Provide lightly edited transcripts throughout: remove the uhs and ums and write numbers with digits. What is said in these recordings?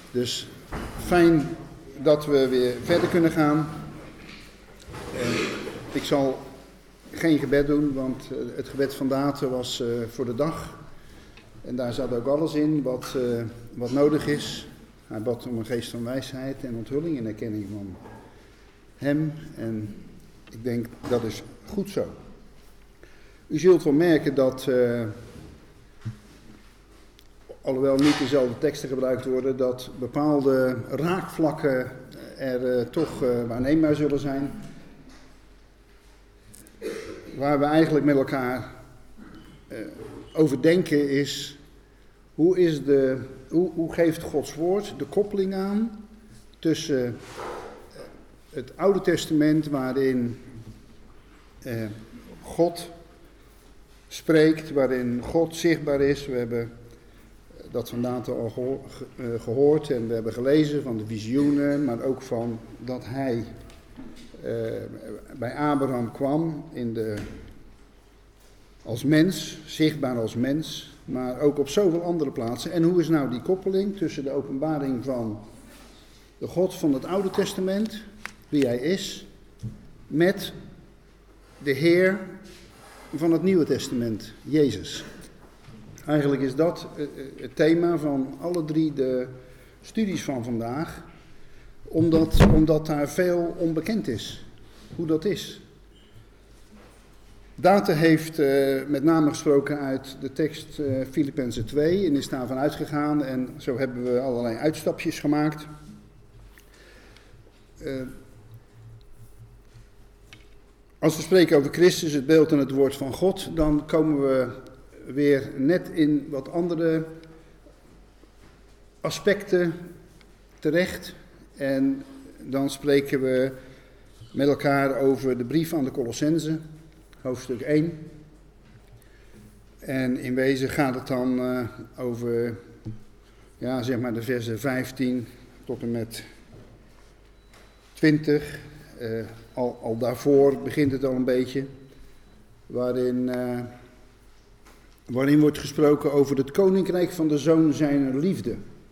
Dus fijn dat we weer verder kunnen gaan. Ik zal geen gebed doen, want het gebed van Date was voor de dag. En daar zat ook alles in wat nodig is. Hij bad om een geest van wijsheid en onthulling en erkenning van hem. En ik denk dat is goed zo. U zult wel merken dat, alhoewel niet dezelfde teksten gebruikt worden, dat bepaalde raakvlakken er toch waarneembaar zullen zijn. Waar we eigenlijk met elkaar over denken is, hoe geeft Gods woord de koppeling aan tussen het Oude Testament waarin God spreekt, waarin God zichtbaar is. We hebben dat vandaag al gehoord en we hebben gelezen van de visioenen, maar ook van dat hij bij Abraham kwam als mens, zichtbaar als mens, maar ook op zoveel andere plaatsen. En hoe is nou die koppeling tussen de openbaring van de God van het Oude Testament, wie hij is, met de Heer van het Nieuwe Testament, Jezus. Eigenlijk is dat het thema van alle drie de studies van vandaag, omdat daar veel onbekend is, hoe dat is. Date heeft met name gesproken uit de tekst Filippenzen 2 en is daarvan uitgegaan en zo hebben we allerlei uitstapjes gemaakt. Als we spreken over Christus, het beeld en het woord van God, dan komen we weer net in wat andere aspecten terecht. En dan spreken we met elkaar over de brief aan de Colossenzen, hoofdstuk 1. En in wezen gaat het dan over, zeg maar de versen 15 tot en met 20. Al daarvoor begint het al een beetje, waarin wordt gesproken over het koninkrijk van de Zoon zijner liefde.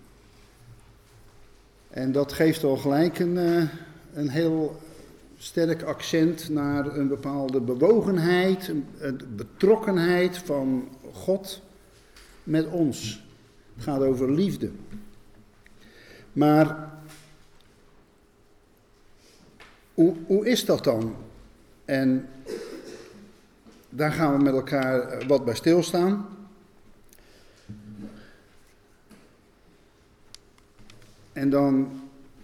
En dat geeft al gelijk een heel sterk accent naar een bepaalde bewogenheid, een betrokkenheid van God met ons. Het gaat over liefde. Maar hoe is dat dan? En daar gaan we met elkaar wat bij stilstaan. En dan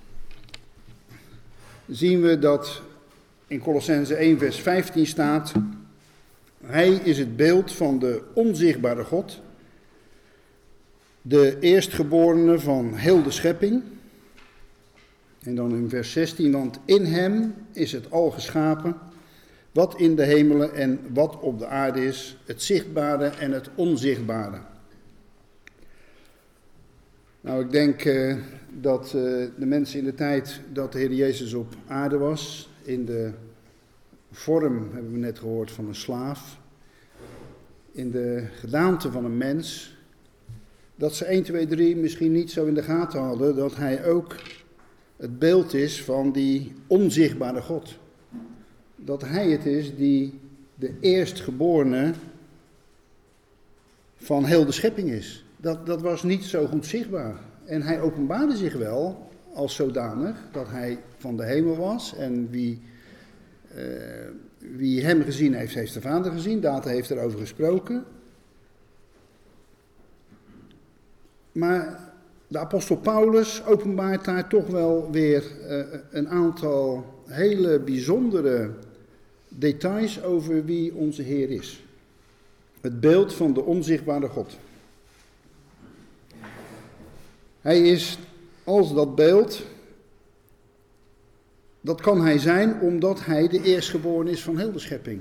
zien we dat in Colossenzen 1 vers 15 staat: Hij is het beeld van de onzichtbare God, de eerstgeborene van heel de schepping. En dan in vers 16, want in hem is het al geschapen, wat in de hemelen en wat op de aarde is, het zichtbare en het onzichtbare. Nou, ik denk dat de mensen in de tijd dat de Heer Jezus op aarde was, in de vorm, hebben we net gehoord, van een slaaf, in de gedaante van een mens, dat ze 1, 2, 3 misschien niet zo in de gaten hadden dat hij ook het beeld is van die onzichtbare God. Dat hij het is die de eerstgeborene van heel de schepping is. Dat was niet zo goed zichtbaar. En hij openbaarde zich wel als zodanig dat hij van de hemel was. En wie hem gezien heeft, heeft de Vader gezien. Date heeft erover gesproken. Maar de apostel Paulus openbaart daar toch wel weer een aantal hele bijzondere details over wie onze Heer is. Het beeld van de onzichtbare God. Hij is als dat beeld, dat kan hij zijn omdat hij de eerstgeboren is van heel de schepping.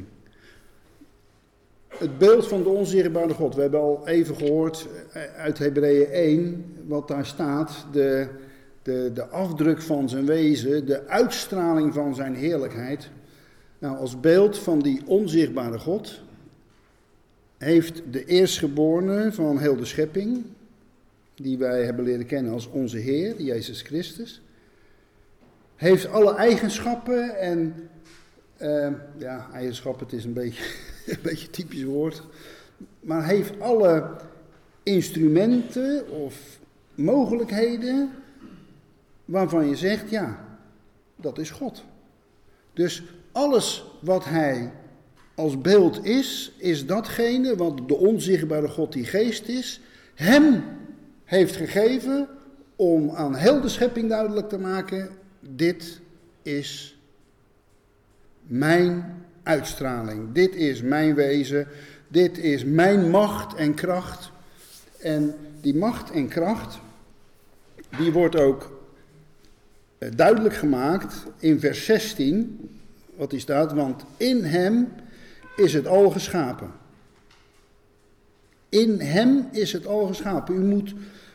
Het beeld van de onzichtbare God. We hebben al even gehoord uit Hebreeën 1 wat daar staat. De afdruk van zijn wezen, de uitstraling van zijn heerlijkheid. Nou, als beeld van die onzichtbare God heeft de eerstgeborene van heel de schepping, die wij hebben leren kennen als onze Heer, Jezus Christus, heeft alle eigenschappen en, eigenschappen, het is een beetje een beetje een typisch woord, maar heeft alle instrumenten of mogelijkheden waarvan je zegt, ja, dat is God. Dus alles wat hij als beeld is datgene wat de onzichtbare God die geest is, hem heeft gegeven om aan heel de schepping duidelijk te maken, dit is mijn uitstraling, dit is mijn wezen, dit is mijn macht en kracht. En die macht en kracht, die wordt ook duidelijk gemaakt in vers 16, wat die staat, want in hem is het al geschapen. In hem is het al geschapen. U moet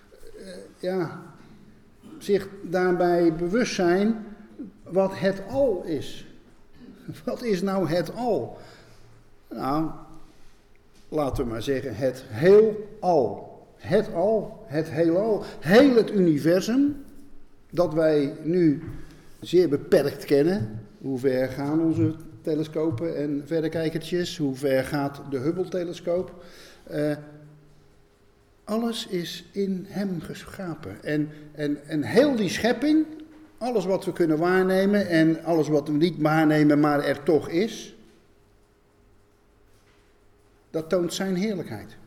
zich daarbij bewust zijn wat het al is. Wat is nou het al? Nou, laten we maar zeggen het heelal. Het al, het heelal, heel het universum, dat wij nu zeer beperkt kennen. Hoe ver gaan onze telescopen en verrekijkertjes? Hoe ver gaat de Hubble-telescoop? Alles is in hem geschapen. En heel die schepping, alles wat we kunnen waarnemen en alles wat we niet waarnemen, maar er toch is, dat toont zijn heerlijkheid.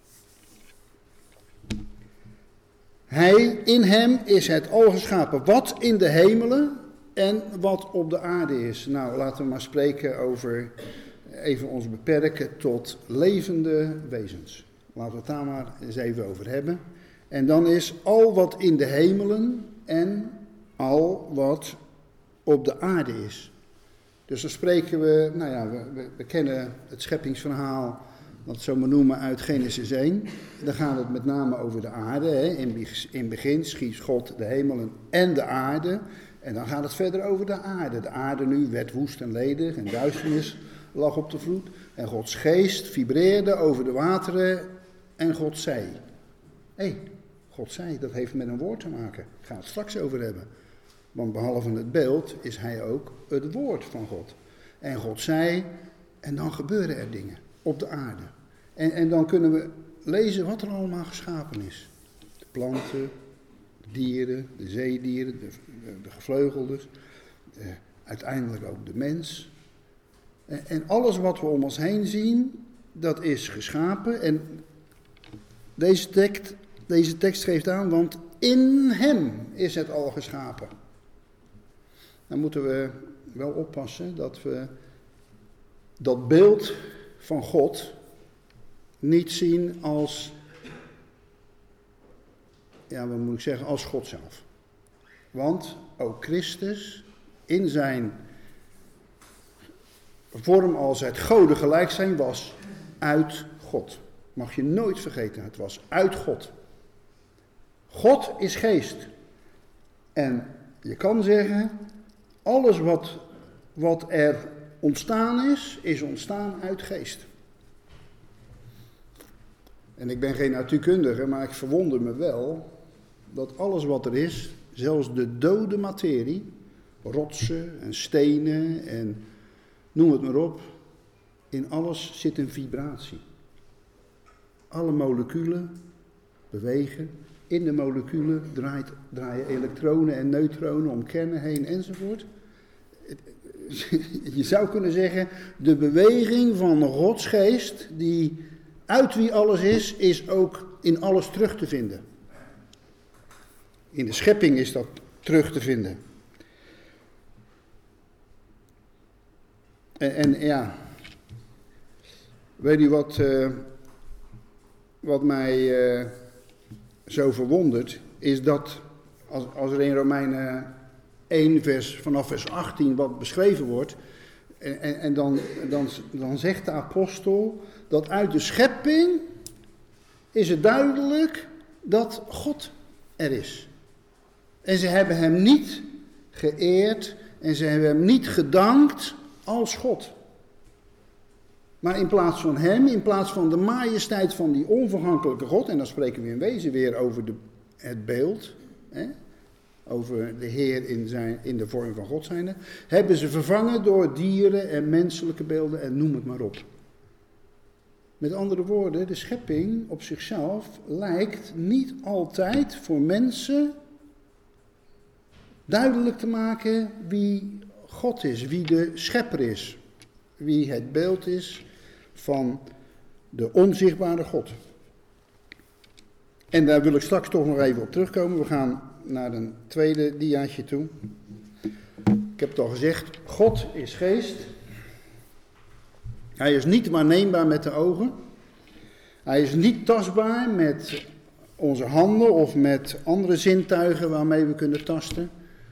In hem is het al geschapen, wat in de hemelen en wat op de aarde is. Nou, laten we maar spreken over, even ons beperken tot levende wezens. Laten we het daar maar eens even over hebben. En dan is al wat in de hemelen en al wat op de aarde is. Dus dan spreken we, we kennen het scheppingsverhaal, dat we zo maar noemen, uit Genesis 1. Dan gaat het met name over de aarde. Hè. In het begin schiep God de hemelen en de aarde. En dan gaat het verder over de aarde. De aarde nu werd woest en ledig en duisternis lag op de vloed. En Gods geest vibreerde over de wateren en God zei. God zei, dat heeft met een woord te maken. Ik ga het straks over hebben. Want behalve het beeld is hij ook het woord van God. En God zei, en dan gebeuren er dingen op de aarde. En dan kunnen we lezen wat er allemaal geschapen is. De planten, de dieren, de zeedieren, de gevleugeldes. Uiteindelijk ook de mens. En alles wat we om ons heen zien, dat is geschapen. En deze tekst geeft aan, want in hem is het al geschapen. Dan moeten we wel oppassen dat we dat beeld van God niet zien als, wat moet ik zeggen, als God zelf. Want ook Christus in zijn vorm als het goden gelijk zijn was uit God. Mag je nooit vergeten, het was uit God. God is geest. En je kan zeggen, alles wat er ontstaan is ontstaan uit geest. En ik ben geen natuurkundige, maar ik verwonder me wel dat alles wat er is, zelfs de dode materie, rotsen en stenen en noem het maar op, in alles zit een vibratie. Alle moleculen bewegen. In de moleculen draaien elektronen en neutronen om kernen heen enzovoort. Je zou kunnen zeggen, de beweging van Gods geest, die uit wie alles is ook in alles terug te vinden. In de schepping is dat terug te vinden. Weet u wat mij zo verwondert, is dat als er in Romeinen 1 vanaf vers 18 wat beschreven wordt, en dan zegt de apostel dat uit de schepping is het duidelijk dat God er is. En ze hebben hem niet geëerd en ze hebben hem niet gedankt als God. Maar in plaats van hem, in plaats van de majesteit van die onvergankelijke God, en dan spreken we in wezen weer over het beeld, over de Heer in de vorm van God zijnde, hebben ze vervangen door dieren en menselijke beelden en noem het maar op. Met andere woorden, de schepping op zichzelf lijkt niet altijd voor mensen duidelijk te maken wie God is, wie de schepper is, wie het beeld is van de onzichtbare God. En daar wil ik straks toch nog even op terugkomen. We gaan naar een tweede diaatje toe. Ik heb het al gezegd, God is geest. Hij is niet waarneembaar met de ogen. Hij is niet tastbaar met onze handen of met andere zintuigen waarmee we kunnen tasten.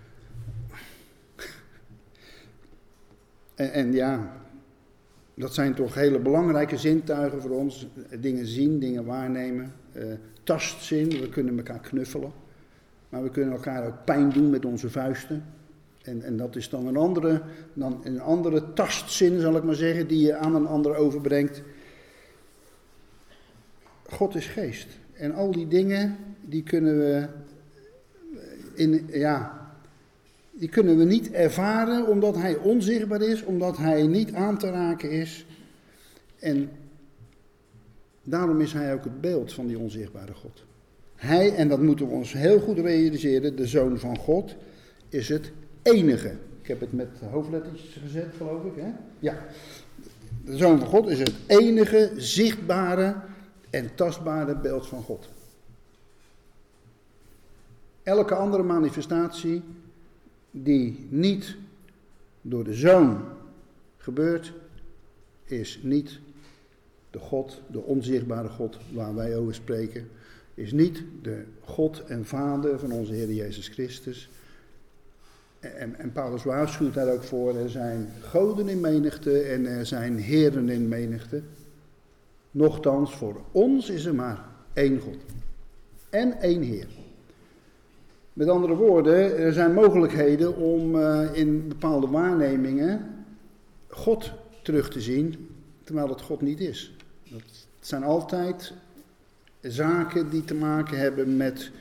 En ja, dat zijn toch hele belangrijke zintuigen voor ons. Dingen zien, dingen waarnemen. Tastzin, we kunnen elkaar knuffelen. Maar we kunnen elkaar ook pijn doen met onze vuisten. En dat is dan een andere tastzin, zal ik maar zeggen, die je aan een ander overbrengt. God is geest. En al die dingen, die kunnen we niet ervaren omdat hij onzichtbaar is, omdat hij niet aan te raken is. En daarom is hij ook het beeld van die onzichtbare God. Hij, en dat moeten we ons heel goed realiseren, de Zoon van God, is het enige. Ik heb het met hoofdlettertjes gezet, geloof ik, hè? Ja. De Zoon van God is het enige zichtbare en tastbare beeld van God. Elke andere manifestatie die niet door de Zoon gebeurt, is niet de God, de onzichtbare God waar wij over spreken, is niet de God en Vader van onze Heer Jezus Christus. En Paulus waarschuwt daar ook voor, er zijn goden in menigte en er zijn heren in menigte. Nochtans, voor ons is er maar één God en één Heer. Met andere woorden, er zijn mogelijkheden om in bepaalde waarnemingen God terug te zien, terwijl het God niet is. Dat zijn altijd zaken die te maken hebben met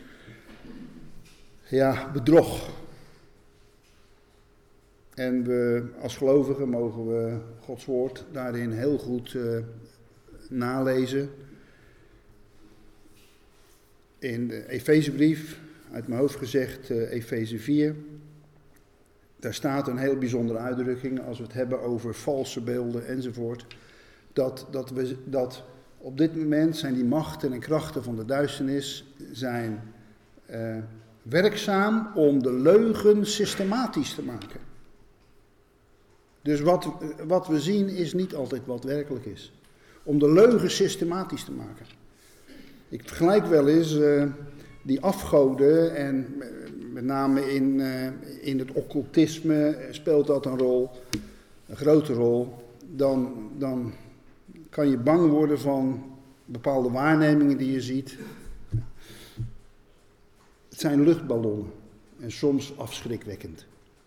bedrog. En we als gelovigen mogen we Gods woord daarin heel goed nalezen. In de Efezebrief, uit mijn hoofd gezegd, Efeze 4. Daar staat een heel bijzondere uitdrukking als we het hebben over valse beelden enzovoort. Dat op dit moment zijn die machten en krachten van de duisternis zijn werkzaam om de leugen systematisch te maken. Dus wat we zien is niet altijd wat werkelijk is. Om de leugen systematisch te maken. Ik vergelijk wel eens die afgoden en met name in het occultisme speelt dat een rol, een grote rol. Dan kan je bang worden van bepaalde waarnemingen die je ziet. Het zijn luchtballonnen en soms afschrikwekkend.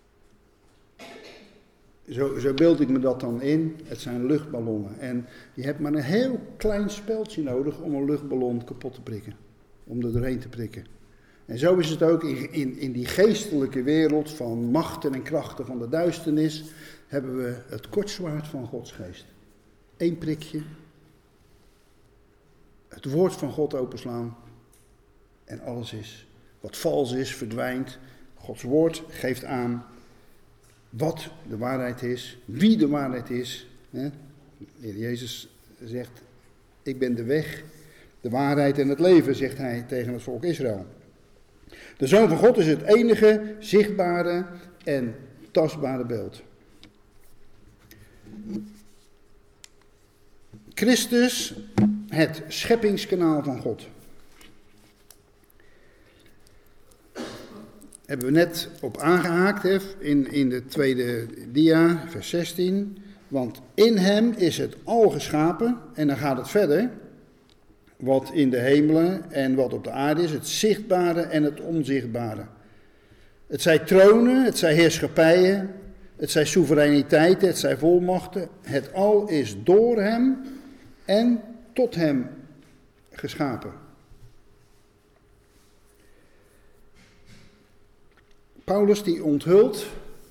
Zo beeld ik me dat dan in. Het zijn luchtballonnen. En je hebt maar een heel klein speldje nodig om een luchtballon kapot te prikken. Om er doorheen te prikken. En zo is het ook in die geestelijke wereld van machten en krachten van de duisternis. Hebben we het kortzwaard van Gods geest. 1 prikje. Het woord van God openslaan. En alles is. Wat vals is, verdwijnt. Gods woord geeft aan wat de waarheid is, wie de waarheid is. De Heer Jezus zegt, ik ben de weg, de waarheid en het leven, zegt hij tegen het volk Israël. De Zoon van God is het enige zichtbare en tastbare beeld. Christus, het scheppingskanaal van God. Hebben we net op aangehaakt in de tweede dia, vers 16. Want in hem is het al geschapen, en dan gaat het verder. Wat in de hemelen en wat op de aarde is, het zichtbare en het onzichtbare. Het zij tronen, het zij heerschappijen, het zij soevereiniteiten, het zij volmachten. Het al is door hem en tot hem geschapen. Paulus die onthult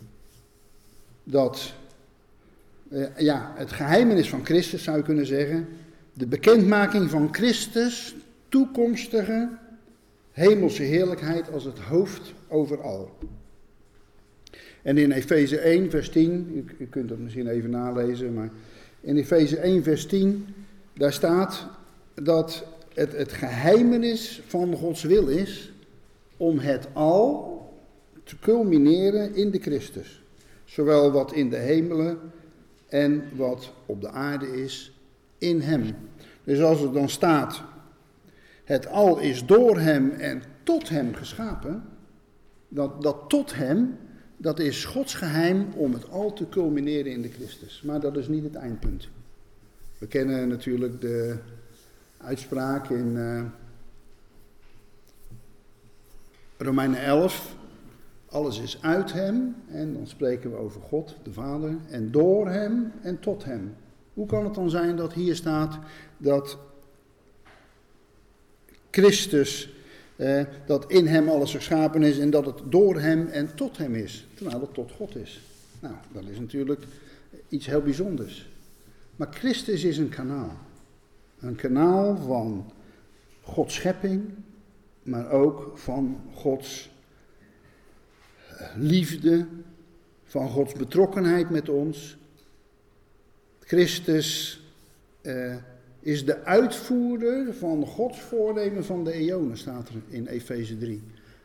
dat, het geheimenis van Christus zou je kunnen zeggen, de bekendmaking van Christus, toekomstige hemelse heerlijkheid als het hoofd over al. En in Efeze 1 vers 10, u kunt dat misschien even nalezen, maar in Efeze 1 vers 10, daar staat dat het geheimenis van Gods wil is om het al te culmineren in de Christus. Zowel wat in de hemelen en wat op de aarde is, in hem. Dus als er dan staat, het al is door hem en tot hem geschapen, dat tot hem, dat is Gods geheim om het al te culmineren in de Christus. Maar dat is niet het eindpunt. We kennen natuurlijk de uitspraak in Romeinen 11. Alles is uit hem en dan spreken we over God, de Vader, en door hem en tot hem. Hoe kan het dan zijn dat hier staat dat Christus, dat in hem alles geschapen is en dat het door hem en tot hem is, terwijl het tot God is? Nou, dat is natuurlijk iets heel bijzonders. Maar Christus is een kanaal. Een kanaal van Gods schepping, maar ook van Gods liefde, van Gods betrokkenheid met ons. Christus is de uitvoerder van Gods voornemen van de eonen, staat er in Efeze 3.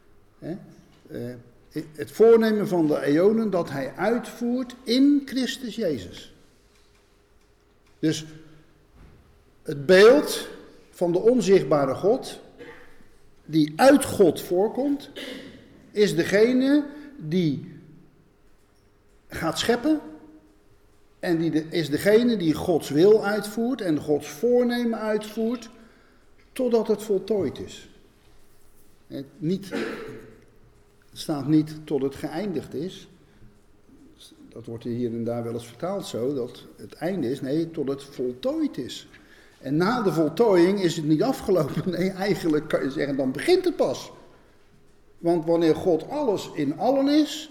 Het voornemen van de eonen dat hij uitvoert in Christus Jezus. Dus het beeld van de onzichtbare God, die uit God voorkomt, is degene die gaat scheppen. En is degene die Gods wil uitvoert en Gods voornemen uitvoert, totdat het voltooid is. Het staat niet tot het geëindigd is. Dat wordt hier en daar wel eens vertaald zo, dat het einde is. Nee, tot het voltooid is. En na de voltooiing is het niet afgelopen. Nee, eigenlijk kan je zeggen, dan begint het pas. Want wanneer God alles in allen is,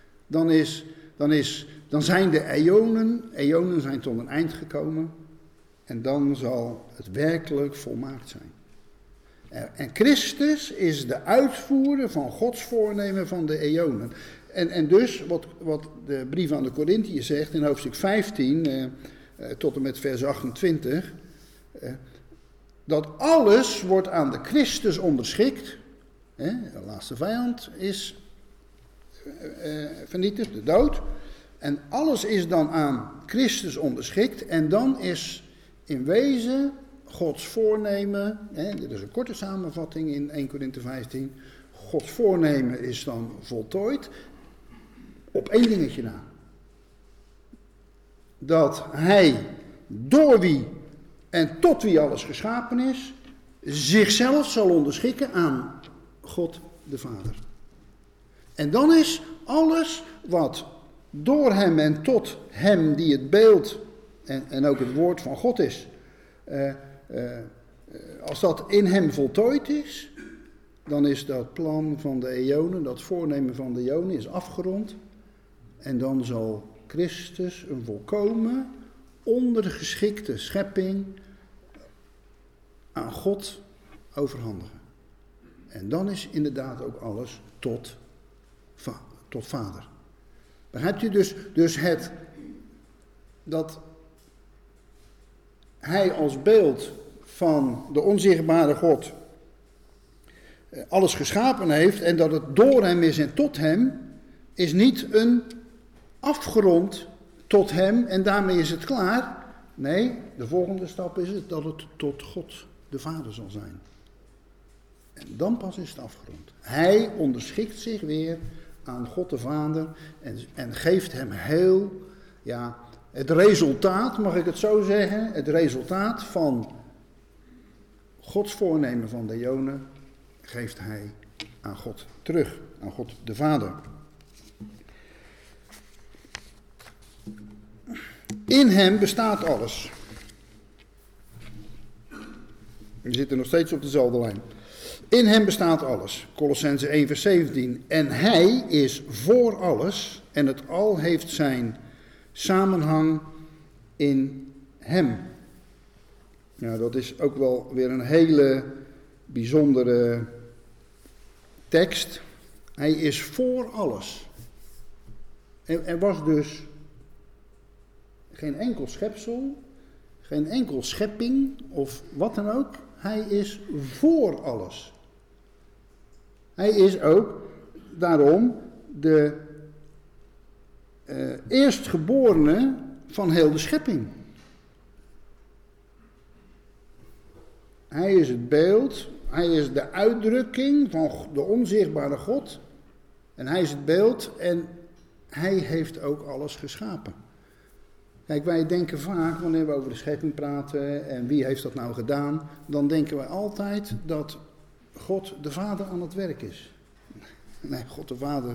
dan zijn de eonen zijn tot een eind gekomen. En dan zal het werkelijk volmaakt zijn. En Christus is de uitvoerder van Gods voornemen van de eonen. En dus, wat de brief aan de Korinthiërs zegt in hoofdstuk 15 tot en met vers 28... dat alles wordt aan de Christus onderschikt. De laatste vijand is vernietigd, de dood. En alles is dan aan Christus onderschikt. En dan is in wezen Gods voornemen, dit is een korte samenvatting in 1 Korinthe 15. Gods voornemen is dan voltooid op één dingetje na. Dat hij, door wie en tot wie alles geschapen is, zichzelf zal onderschikken aan God de Vader. En dan is alles wat door hem en tot hem die het beeld en ook het woord van God is, als dat in hem voltooid is, dan is dat plan van de eonen, dat voornemen van de eonen is afgerond. En dan zal Christus een volkomen ondergeschikte schepping aan God overhandigen. En dan is inderdaad ook alles tot Vader. Begrijpt u dus dat hij als beeld van de onzichtbare God alles geschapen heeft en dat het door hem is en tot hem, is niet een afgerond tot hem en daarmee is het klaar. Nee, de volgende stap is het dat het tot God de Vader zal zijn. En dan pas is het afgerond. Hij onderschikt zich weer aan God de Vader en geeft hem het resultaat, mag ik het zo zeggen, het resultaat van Gods voornemen van de eonen geeft hij aan God terug, aan God de Vader. In hem bestaat alles. We zitten nog steeds op dezelfde lijn. In hem bestaat alles. Kolossenzen 1 vers 17. En hij is voor alles en het al heeft zijn samenhang in hem. Ja, dat is ook wel weer een hele bijzondere tekst. Hij is voor alles. Er was dus geen enkel schepsel, geen enkel schepping of wat dan ook. Hij is voor alles. Hij is ook daarom de eerstgeborene van heel de schepping. Hij is het beeld, hij is de uitdrukking van de onzichtbare God. En hij is het beeld en hij heeft ook alles geschapen. Kijk, wij denken vaak, wanneer we over de schepping praten en wie heeft dat nou gedaan, dan denken wij altijd dat God de Vader aan het werk is. Nee, God de Vader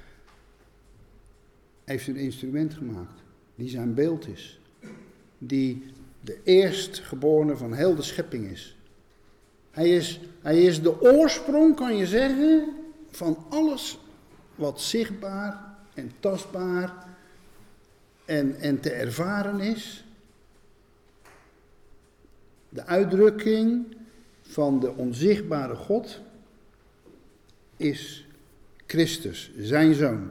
heeft een instrument gemaakt, die zijn beeld is. Die de eerstgeborene van heel de schepping is. Hij is de oorsprong, kan je zeggen, van alles wat zichtbaar en tastbaar en te ervaren is. De uitdrukking van de onzichtbare God is Christus, zijn Zoon.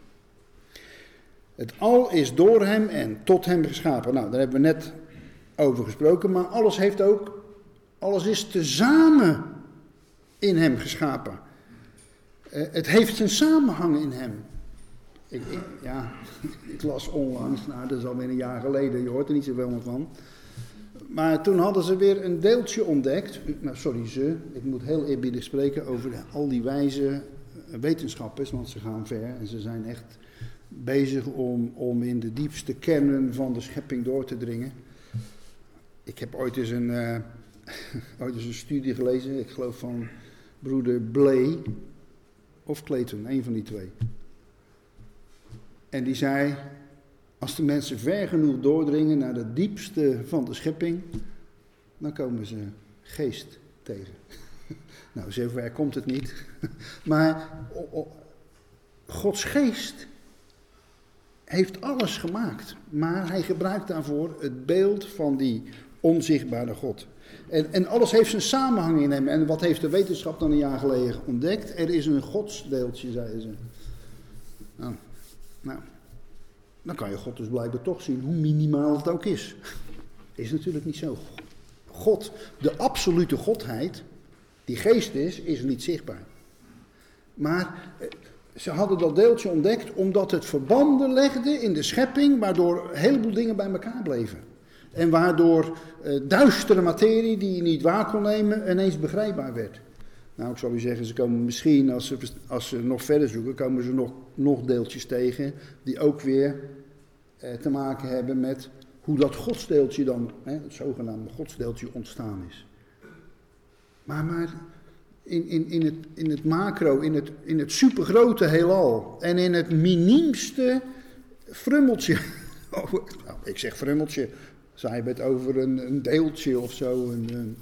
Het al is door hem en tot hem geschapen. Nou, daar hebben we net over gesproken, maar alles is tezamen in hem geschapen. Het heeft een samenhang in hem. Ik las onlangs, nou dat is alweer een jaar geleden, je hoort er niet zoveel meer van. Maar toen hadden ze weer een deeltje ontdekt. Ik moet heel eerbiedig spreken over al die wijze wetenschappers, want ze gaan ver en ze zijn echt bezig om in de diepste kernen van de schepping door te dringen. Ik heb ooit eens een studie gelezen, ik geloof van broeder Blay of Clayton, een van die twee. En die zei, als de mensen ver genoeg doordringen naar het diepste van de schepping, dan komen ze geest tegen. Nou, zover komt het niet. Maar Gods geest heeft alles gemaakt. Maar hij gebruikt daarvoor het beeld van die onzichtbare God. En alles heeft zijn samenhang in hem. En wat heeft de wetenschap dan een jaar geleden ontdekt? Er is een godsdeeltje, zeiden ze. Nou, dan kan je God dus blijkbaar toch zien, hoe minimaal het ook is. Is natuurlijk niet zo. God, de absolute godheid, die geest is niet zichtbaar. Maar ze hadden dat deeltje ontdekt omdat het verbanden legde in de schepping, waardoor een heleboel dingen bij elkaar bleven. En waardoor duistere materie die je niet waar kon nemen ineens begrijpbaar werd. Nou, ik zal u zeggen, ze komen misschien, als ze nog verder zoeken, komen ze nog deeltjes tegen die ook weer te maken hebben met hoe dat godsdeeltje dan, het zogenaamde godsdeeltje, ontstaan is. Maar in het macro, in het supergrote heelal en in het miniemste frummeltje, ik zeg frummeltje, zij hebben het over een deeltje of zo, een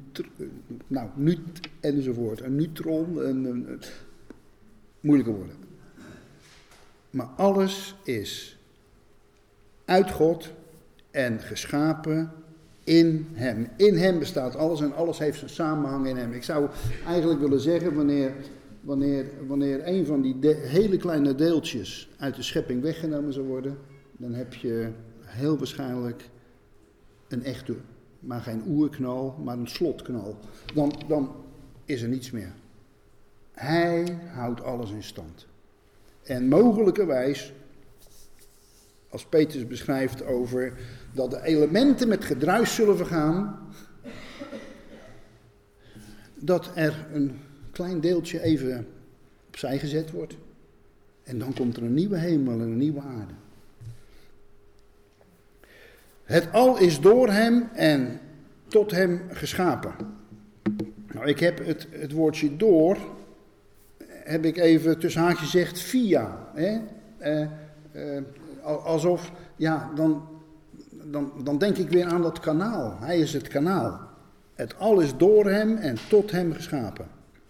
enzovoort, een neutron, moeilijke woorden. Maar alles is uit God en geschapen in hem. In hem bestaat alles en alles heeft zijn samenhang in hem. Ik zou eigenlijk willen zeggen, wanneer een van die hele kleine deeltjes uit de schepping weggenomen zou worden, dan heb je heel waarschijnlijk een echte, maar geen oerknal, maar een slotknal. Dan is er niets meer. Hij houdt alles in stand. En mogelijkerwijs, als Petrus beschrijft over dat de elementen met gedruis zullen vergaan, dat er een klein deeltje even opzij gezet wordt. En dan komt er een nieuwe hemel en een nieuwe aarde. Het al is door hem en tot hem geschapen. Nou, ik heb het woordje door, heb ik even tussen haakjes gezegd, via. Alsof, ja, dan denk ik weer aan dat kanaal. Hij is het kanaal. Het al is door hem en tot hem geschapen.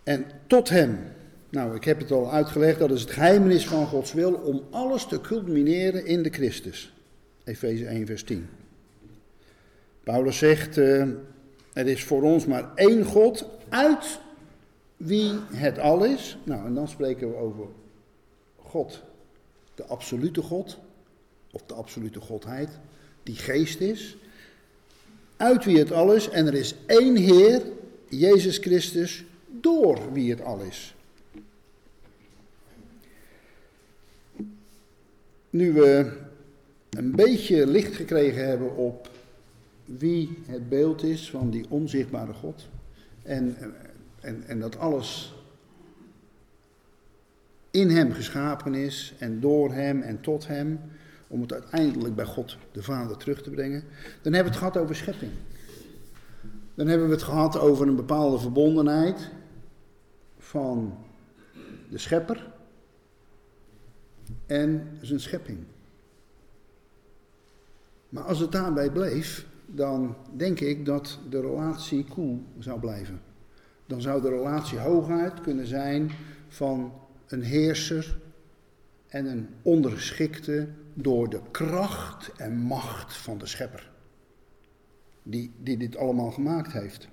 En tot hem. Nou, ik heb het al uitgelegd, dat is het geheimenis van Gods wil om alles te culmineren in de Christus. Efeze 1 vers 10. Paulus zegt, er is voor ons maar één God, uit wie het al is. Nou, en dan spreken we over God, de absolute God, of de absolute Godheid, die geest is. Uit wie het al is, en er is één Heer, Jezus Christus, door wie het al is. Nu we een beetje licht gekregen hebben op wie het beeld is van die onzichtbare God. En dat alles in hem geschapen is en door hem en tot hem. Om het uiteindelijk bij God de Vader terug te brengen. Dan hebben we het gehad over schepping. Dan hebben we het gehad over een bepaalde verbondenheid van de schepper en zijn schepping. Maar als het daarbij bleef, dan denk ik dat de relatie koel zou blijven. Dan zou de relatie hooguit kunnen zijn van een heerser en een ondergeschikte door de kracht en macht van de schepper. Die dit allemaal gemaakt heeft.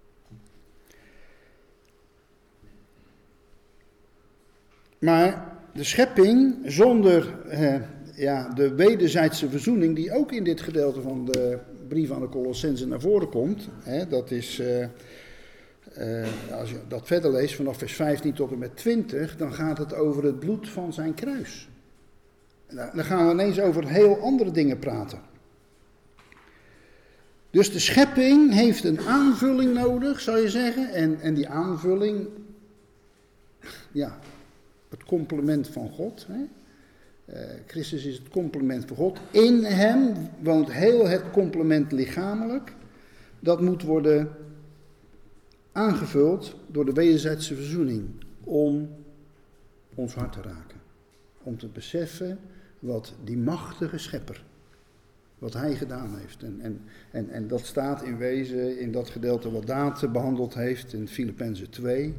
Maar de schepping zonder de wederzijdse verzoening die ook in dit gedeelte van de brief aan de Colossenzen naar voren komt. Dat is, als je dat verder leest vanaf vers 15 tot en met 20, dan gaat het over het bloed van zijn kruis. Dan gaan we ineens over heel andere dingen praten. Dus de schepping heeft een aanvulling nodig, zou je zeggen. En die aanvulling, ja, het complement van God. Hè? Christus is het complement van God. In hem woont heel het complement lichamelijk. Dat moet worden aangevuld door de wederzijdse verzoening. Om ons hart te raken. Om te beseffen wat die machtige schepper, wat hij gedaan heeft. En dat staat in wezen in dat gedeelte wat Daan behandeld heeft in Filippenzen 2.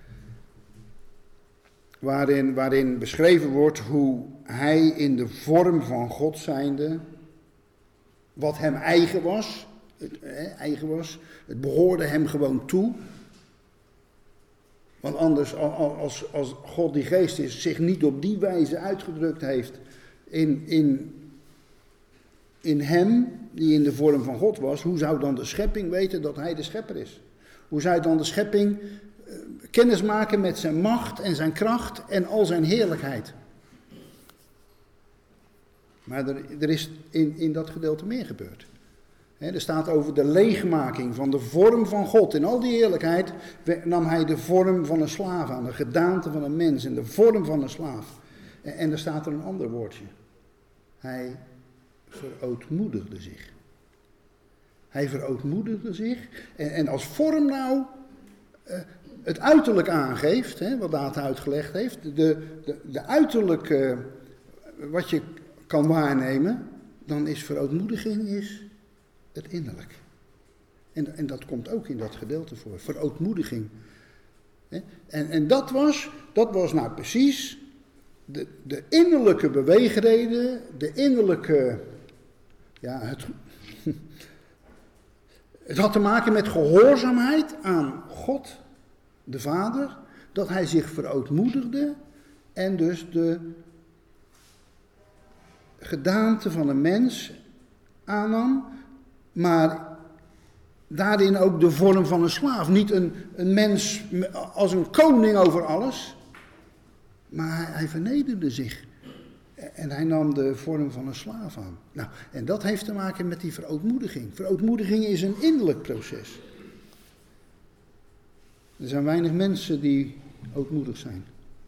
Waarin beschreven wordt hoe hij in de vorm van God zijnde, wat hem eigen was, het behoorde hem gewoon toe. Want anders, als God die geest is, zich niet op die wijze uitgedrukt heeft in hem, die in de vorm van God was, hoe zou dan de schepping weten dat hij de schepper is? Hoe zou dan de schepping kennis maken met zijn macht en zijn kracht en al zijn heerlijkheid? Maar er is in dat gedeelte meer gebeurd. Er staat over de leegmaking van de vorm van God. In al die heerlijkheid nam hij de vorm van een slaaf aan, de gedaante van een mens en de vorm van een slaaf. En er staat er een ander woordje. Hij verootmoedigde zich. Hij verootmoedigde zich. En als vorm nou het uiterlijk aangeeft, wat Daan uitgelegd heeft. De uiterlijke, wat je kan waarnemen, dan is verootmoediging het innerlijk. En dat komt ook in dat gedeelte voor. Verootmoediging. En dat was nou precies de innerlijke beweegreden, de innerlijke, het had te maken met gehoorzaamheid aan God, de Vader, dat hij zich verootmoedigde en dus de gedaante van een mens aannam, maar daarin ook de vorm van een slaaf. Niet een mens als een koning over alles, maar hij vernederde zich. En hij nam de vorm van een slaaf aan. Nou, en dat heeft te maken met die verootmoediging. Verootmoediging is een innerlijk proces. Er zijn weinig mensen die ootmoedig zijn.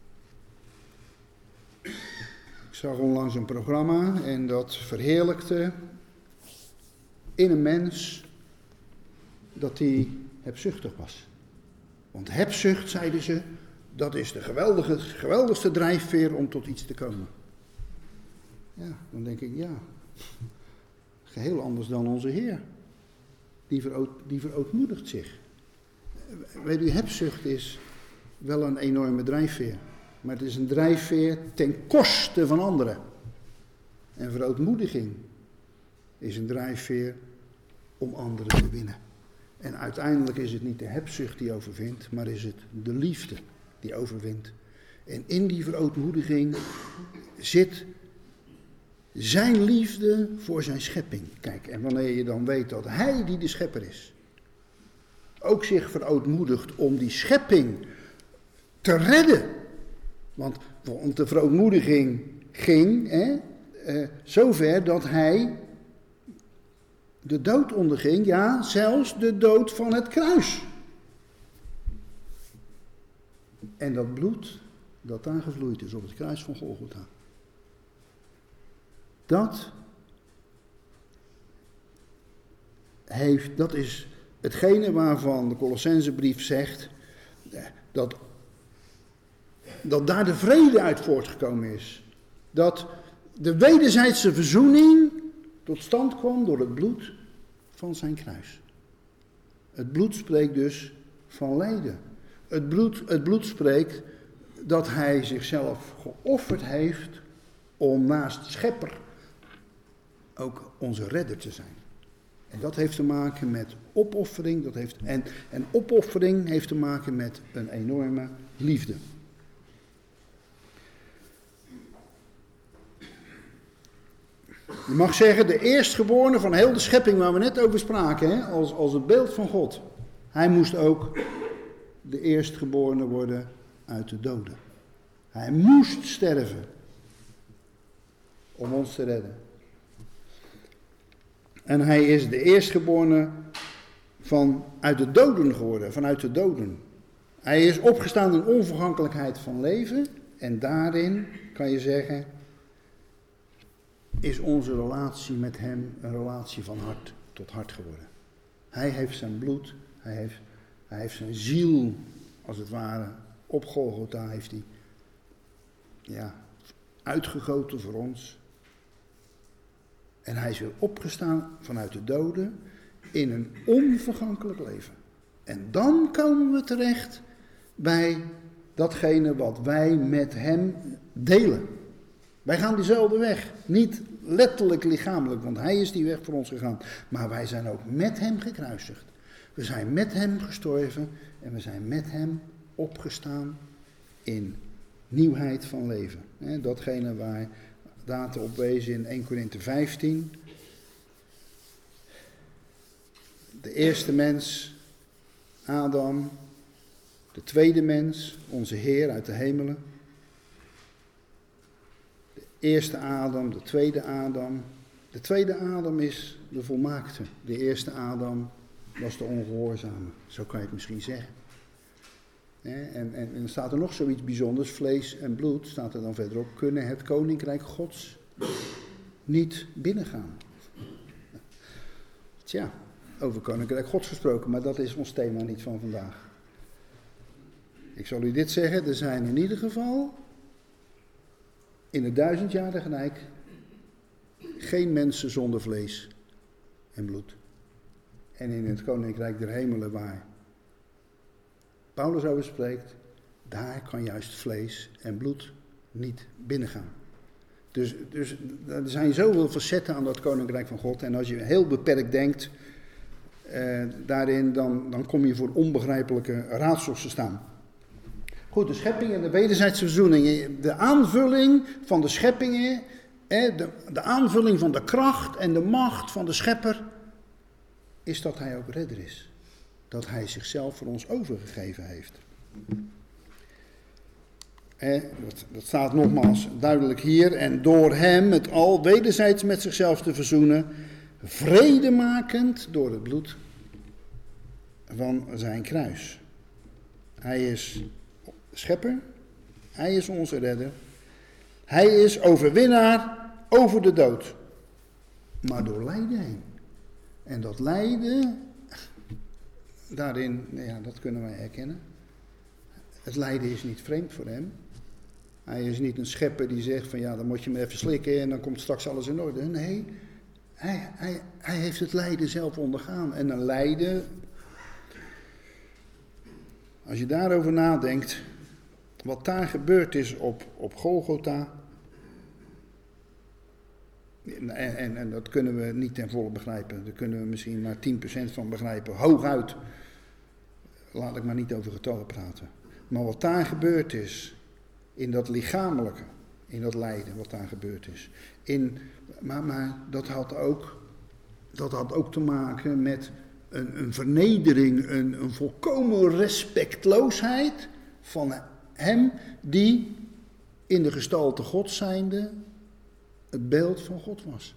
Ik zag onlangs een programma en dat verheerlijkte in een mens dat hij hebzuchtig was. Want hebzucht, zeiden ze, dat is de geweldigste drijfveer om tot iets te komen. Ja, dan denk ik, ja, geheel anders dan onze Heer. Die verootmoedigt zich. Weet u, hebzucht is wel een enorme drijfveer. Maar het is een drijfveer ten koste van anderen. En verootmoediging is een drijfveer om anderen te winnen. En uiteindelijk is het niet de hebzucht die overwint, maar is het de liefde die overwint. En in die verootmoediging zit zijn liefde voor zijn schepping. Kijk, en wanneer je dan weet dat hij die de schepper is, ook zich verootmoedigt om die schepping te redden. Want de verootmoediging ging zover dat hij de dood onderging, ja, zelfs de dood van het kruis. En dat bloed dat daar gevloeid is op het kruis van Golgotha, dat is hetgene waarvan de Colossensebrief zegt dat daar de vrede uit voortgekomen is. Dat de wederzijdse verzoening tot stand kwam door het bloed van zijn kruis. Het bloed spreekt dus van lijden. Het bloed spreekt dat hij zichzelf geofferd heeft om naast de schepper ook onze redder te zijn. En dat heeft te maken met opoffering. En opoffering heeft te maken met een enorme liefde. Je mag zeggen, de eerstgeborene van heel de schepping waar we net over spraken, als het beeld van God. Hij moest ook de eerstgeborene worden uit de doden. Hij moest sterven om ons te redden. En hij is de eerstgeborene uit de doden geworden, vanuit de doden. Hij is opgestaan in onvergankelijkheid van leven. En daarin, kan je zeggen, is onze relatie met hem een relatie van hart tot hart geworden. Hij heeft zijn bloed, hij heeft zijn ziel, als het ware, op Golgotha heeft hij uitgegoten voor ons. En hij is weer opgestaan vanuit de doden in een onvergankelijk leven. En dan komen we terecht bij datgene wat wij met hem delen. Wij gaan diezelfde weg. Niet letterlijk lichamelijk, want hij is die weg voor ons gegaan. Maar wij zijn ook met hem gekruisigd. We zijn met hem gestorven en we zijn met hem opgestaan in nieuwheid van leven. Datgene waar data op wezen in 1 Korinthe 15. De eerste mens, Adam. De tweede mens, onze Heer uit de hemelen. De eerste Adam, de tweede Adam. De tweede Adam is de volmaakte. De eerste Adam was de ongehoorzame. Zo kan je het misschien zeggen. En dan staat er nog zoiets bijzonders. Vlees en bloed, staat er dan verderop, kunnen het koninkrijk Gods niet binnengaan. Tja, over koninkrijk Gods gesproken, maar dat is ons thema niet van vandaag. Ik zal u dit zeggen, er zijn in ieder geval in het 1000-jarige rijk geen mensen zonder vlees en bloed. En in het koninkrijk der hemelen waar Paulus over spreekt, daar kan juist vlees en bloed niet binnengaan. Dus er zijn zoveel facetten aan dat koninkrijk van God. En als je heel beperkt denkt daarin, dan kom je voor onbegrijpelijke raadsels te staan. Goed, de schepping en de wederzijdse verzoening. De aanvulling van de scheppingen, de aanvulling van de kracht en de macht van de schepper, is dat hij ook redder is. Dat hij zichzelf voor ons overgegeven heeft. Dat staat nogmaals duidelijk hier. En door hem het al wederzijds met zichzelf te verzoenen, vredemakend door het bloed van zijn kruis. Hij is schepper, hij is onze redder. Hij is overwinnaar over de dood. Maar door lijden heen. En dat lijden, daarin, dat kunnen wij herkennen. Het lijden is niet vreemd voor hem. Hij is niet een schepper die zegt van dan moet je me even slikken en dan komt straks alles in orde. Nee, hij heeft het lijden zelf ondergaan. En een lijden, als je daarover nadenkt, wat daar gebeurd is op Golgotha. En dat kunnen we niet ten volle begrijpen. Daar kunnen we misschien maar 10% van begrijpen. Hooguit. Laat ik maar niet over getallen praten. Maar wat daar gebeurd is, in dat lichamelijke, in dat lijden wat daar gebeurd is. Maar dat had ook te maken met een vernedering, een volkomen respectloosheid van hem die in de gestalte God zijnde het beeld van God was.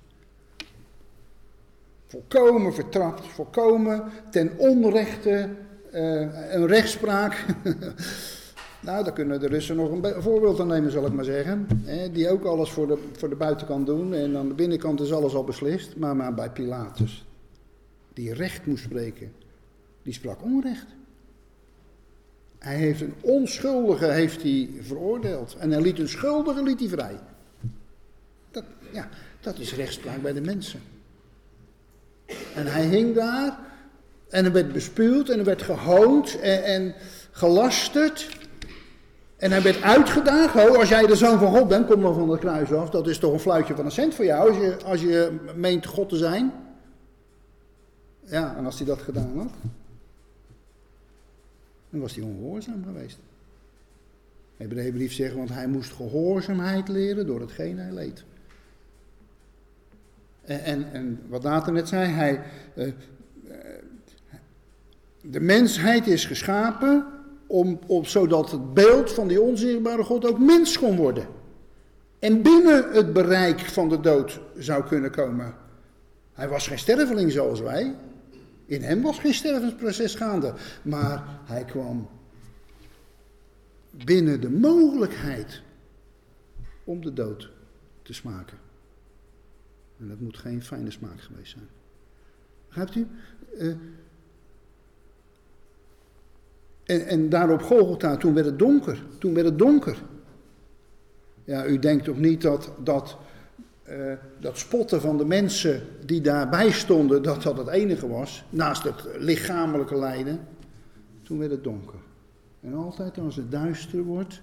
Volkomen vertrapt, volkomen ten onrechte, een rechtspraak. Nou, daar kunnen de Russen nog een voorbeeld aan nemen, zal ik maar zeggen. Die ook alles voor de buitenkant doen en aan de binnenkant is alles al beslist. Maar bij Pilatus, die recht moest spreken, die sprak onrecht. Hij heeft een onschuldige veroordeeld en hij liet een schuldige vrij. Dat is rechtspraak bij de mensen. En hij hing daar en er werd bespuwd en er werd gehoond en gelasterd. En hij werd uitgedaagd. Als jij de zoon van God bent, kom dan van het kruis af. Dat is toch een fluitje van een cent voor jou als je meent God te zijn. Ja, en als hij dat gedaan had, dan was hij ongehoorzaam geweest. De Hebreeënbrief zegt, want hij moest gehoorzaamheid leren door hetgeen hij leed. En wat Nathan net zei, de mensheid is geschapen zodat het beeld van die onzichtbare God ook mens kon worden. En binnen het bereik van de dood zou kunnen komen. Hij was geen sterveling zoals wij. In hem was geen stervensproces gaande. Maar hij kwam binnen de mogelijkheid om de dood te smaken. En dat moet geen fijne smaak geweest zijn. Begrijpt u? En daar op Golgotha, toen werd het donker. Ja, u denkt toch niet dat spotten van de mensen die daarbij stonden, dat het enige was, naast het lichamelijke lijden. Toen werd het donker. En altijd als het duister wordt,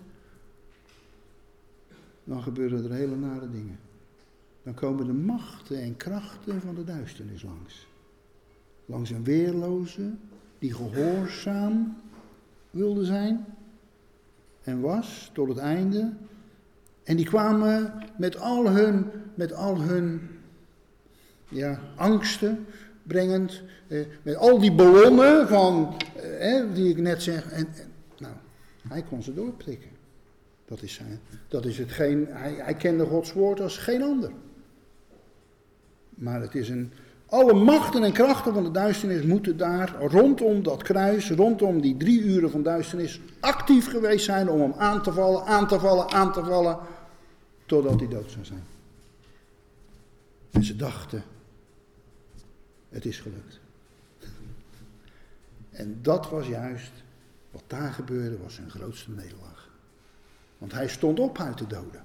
dan gebeuren er hele nare dingen. Dan komen de machten en krachten van de duisternis langs. Langs een weerloze die gehoorzaam wilde zijn en was tot het einde. En die kwamen met al hun angsten brengend, met al die ballonnen van, die ik net zeg. Nou, hij kon ze doorprikken. Dat is hetgeen, hij kende Gods woord als geen ander. Maar het is alle machten en krachten van de duisternis moeten daar rondom dat kruis, rondom die 3 uren van duisternis, actief geweest zijn om hem aan te vallen, totdat hij dood zou zijn. En ze dachten, het is gelukt. En dat was juist, wat daar gebeurde, was zijn grootste nederlaag. Want hij stond op uit de doden.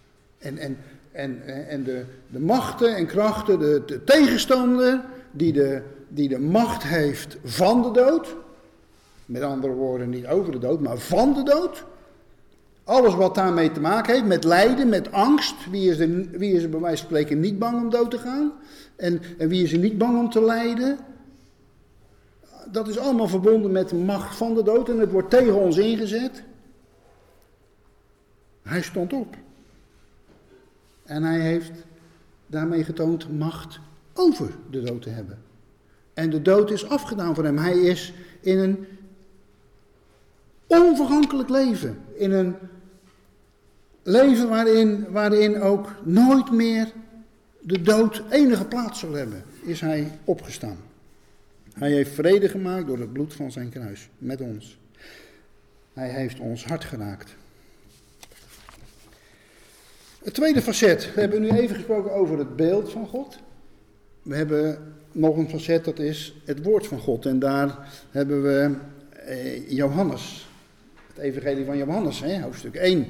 En de machten en krachten, de tegenstander die de macht heeft van de dood, met andere woorden niet over de dood, maar van de dood. Alles wat daarmee te maken heeft, met lijden, met angst. Wie is er bij wijze van spreken niet bang om dood te gaan? En wie is er niet bang om te lijden? Dat is allemaal verbonden met de macht van de dood en het wordt tegen ons ingezet. Hij stond op. En hij heeft daarmee getoond macht over de dood te hebben. En de dood is afgedaan voor hem. Hij is in een onvergankelijk leven. In een leven waarin ook nooit meer de dood enige plaats zal hebben. Is hij opgestaan. Hij heeft vrede gemaakt door het bloed van zijn kruis. Met ons. Hij heeft ons hart geraakt. Het tweede facet. We hebben nu even gesproken over het beeld van God. We hebben nog een facet, dat is het woord van God. En daar hebben we Johannes. Het evangelie van Johannes, hoofdstuk 1.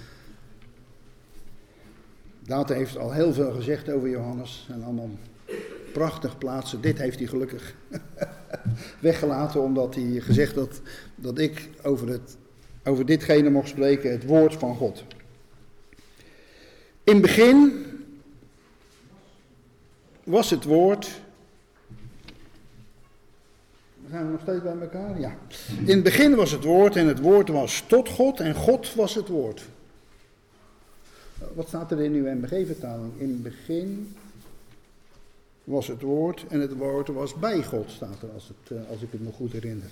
Data heeft al heel veel gezegd over Johannes. En allemaal prachtig plaatsen. Dit heeft hij gelukkig weggelaten, omdat hij gezegd had dat ik over het over ditgene mocht spreken, het woord van God. In het begin was het woord. Zijn we nog steeds bij elkaar? Ja. In het begin was het woord en het woord was tot God en God was het woord. Wat staat er in uw MBG-vertaling? In het begin was het woord en het woord was bij God, staat er als ik het me goed herinner.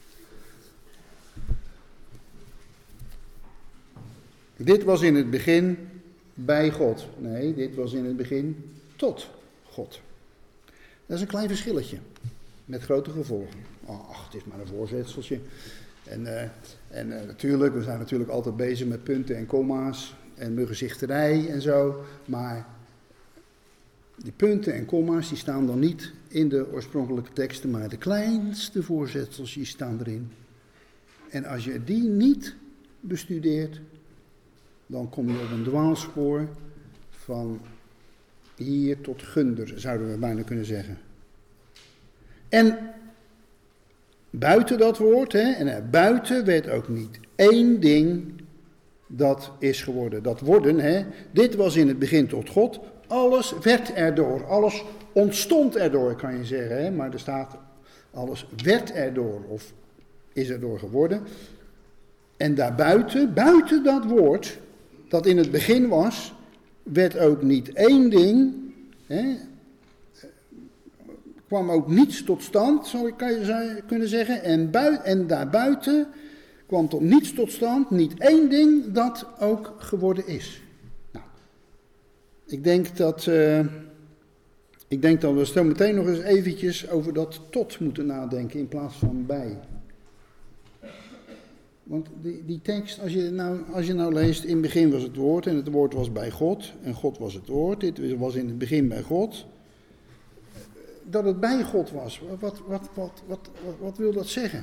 Dit was in het begin bij God. Nee, dit was in het begin tot God. Dat is een klein verschilletje. Met grote gevolgen. Ach, het is maar een voorzetseltje. En natuurlijk, we zijn natuurlijk altijd bezig met punten en komma's. En muggenzichterij en zo. Maar die punten en komma's die staan dan niet in de oorspronkelijke teksten. Maar de kleinste voorzetseltjes staan erin. En als je die niet bestudeert, dan kom je op een dwaalspoor van hier tot Gunder, zouden we bijna kunnen zeggen. En buiten dat woord, en buiten werd ook niet één ding dat is geworden. Dat worden, dit was in het begin tot God, alles werd erdoor, alles ontstond erdoor, kan je zeggen. Maar er staat, alles werd erdoor of is erdoor geworden. En daarbuiten, buiten dat woord, dat in het begin was, werd ook niet één ding, kwam ook niets tot stand, zou ik kunnen zeggen. En daarbuiten kwam tot niets tot stand, niet één ding dat ook geworden is. Nou, ik denk dat we zo meteen nog eens eventjes over dat tot moeten nadenken in plaats van bij. Want die tekst, als je nou leest, in het begin was het woord en het woord was bij God en God was het woord. Dit was in het begin bij God. Dat het bij God was, wat wil dat zeggen?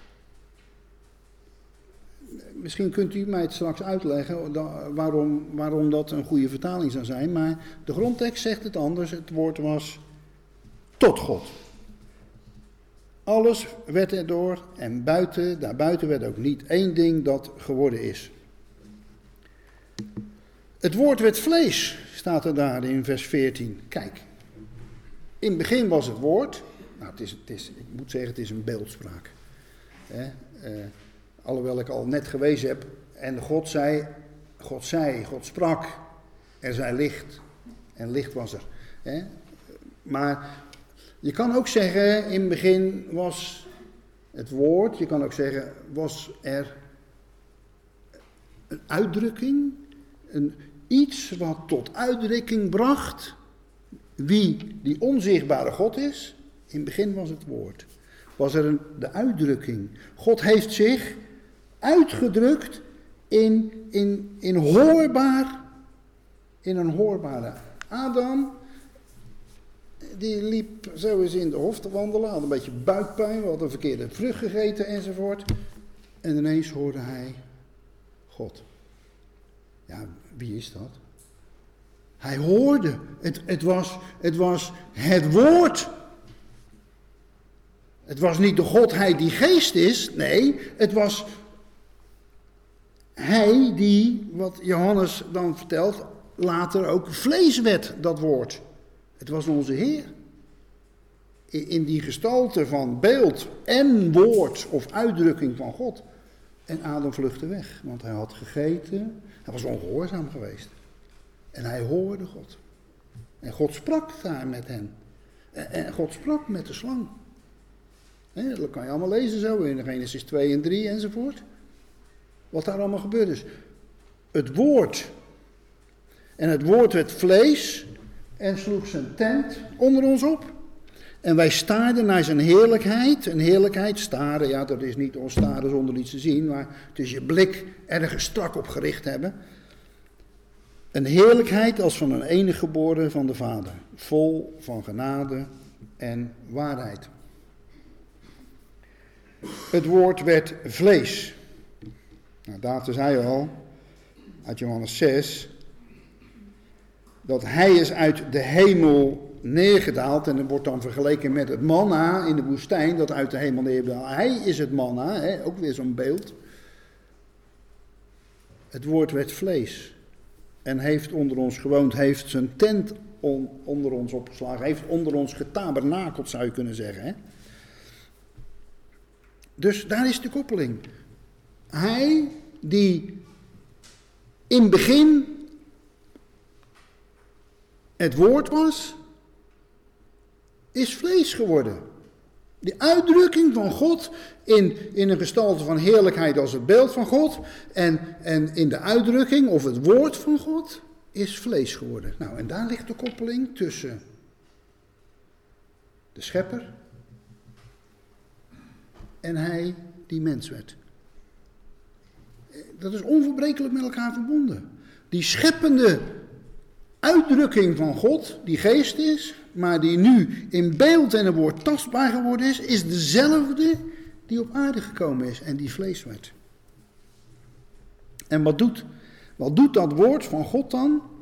Misschien kunt u mij het straks uitleggen waarom dat een goede vertaling zou zijn, maar de grondtekst zegt het anders. Het woord was tot God. Alles werd erdoor en daarbuiten werd ook niet één ding dat geworden is. Het woord werd vlees, staat er daar in vers 14. Kijk, in het begin was het woord. Nou, ik moet zeggen, het is een beeldspraak. Alhoewel ik al net gewezen heb. En God sprak. Er zij licht. En licht was er. Maar je kan ook zeggen, in het begin was het woord. Je kan ook zeggen, was er een uitdrukking. Iets wat tot uitdrukking bracht wie die onzichtbare God is. In het begin was het woord. Was er de uitdrukking. God heeft zich uitgedrukt in een hoorbare. Adam, die liep zo eens in de hof te wandelen, had een beetje buikpijn, had een verkeerde vrucht gegeten enzovoort. En ineens hoorde hij God. Ja, wie is dat? Hij hoorde, het was het woord. Het was niet de Godheid die geest is, nee, het was hij die, wat Johannes dan vertelt, later ook vlees werd, dat woord. Het was onze Heer. In die gestalte van beeld en woord of uitdrukking van God. En Adam vluchtte weg, want hij had gegeten, hij was ongehoorzaam geweest. En hij hoorde God. En God sprak daar met hen. En God sprak met de slang. Dat kan je allemaal lezen zo in Genesis 2 en 3 enzovoort. Wat daar allemaal gebeurd is. Het woord. En het woord werd vlees en sloeg zijn tent onder ons op. En wij staarden naar zijn heerlijkheid. Een heerlijkheid, staren, ja, dat is niet ons staren zonder iets te zien, maar het is je blik ergens strak op gericht hebben. Een heerlijkheid als van een enige geboren van de Vader, vol van genade en waarheid. Het woord werd vlees. Nou, daar zei al, uit Johannes 6, dat hij is uit de hemel neergedaald. En dat wordt dan vergeleken met het manna in de woestijn, dat uit de hemel neerdaalt. Hij is het manna, ook weer zo'n beeld. Het woord werd vlees en heeft onder ons gewoond, heeft zijn tent onder ons opgeslagen, heeft onder ons getabernakeld, zou je kunnen zeggen. Hè? Dus daar is de koppeling. Hij die in het begin het woord was, is vlees geworden. De uitdrukking van God in een gestalte van heerlijkheid als het beeld van God. En in de uitdrukking of het woord van God is vlees geworden. Nou, en daar ligt de koppeling tussen de schepper en hij die mens werd. Dat is onverbrekelijk met elkaar verbonden. Die scheppende uitdrukking van God, die geest is, maar die nu in beeld en een woord tastbaar geworden is dezelfde die op aarde gekomen is en die vlees werd. En wat doet dat woord van God dan?